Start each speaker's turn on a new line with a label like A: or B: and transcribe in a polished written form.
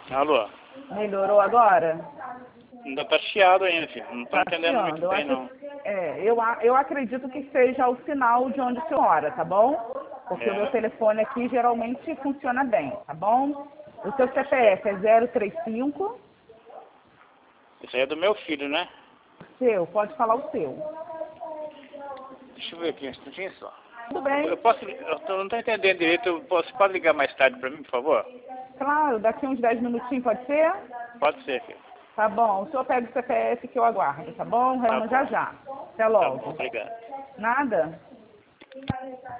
A: Alô?
B: Melhorou agora?
A: Ainda tá chiado ainda, filho. Não tô
B: Tá
A: entendendo
B: chiando.
A: muito bem, não.
B: Eu acredito que seja o sinal de onde o senhor mora, tá bom? Porque o meu
A: É.
B: telefone aqui geralmente funciona bem, tá bom? O seu CPF é 035.
A: Isso aí é do meu filho, né?
B: Seu, pode falar o seu.
A: Deixa eu ver aqui um instantinho só.
B: Tudo bem?
A: Não tô entendendo direito. Você pode ligar mais tarde pra mim, por favor?
B: Claro, daqui uns 10 minutinhos pode ser?
A: Pode ser, filho.
B: Tá bom, o senhor pega o CPF que eu aguardo, tá bom?
A: Tá
B: Reúno já
A: bom.
B: já. Até
A: Tá bom,
B: logo.
A: obrigado.
B: Nada?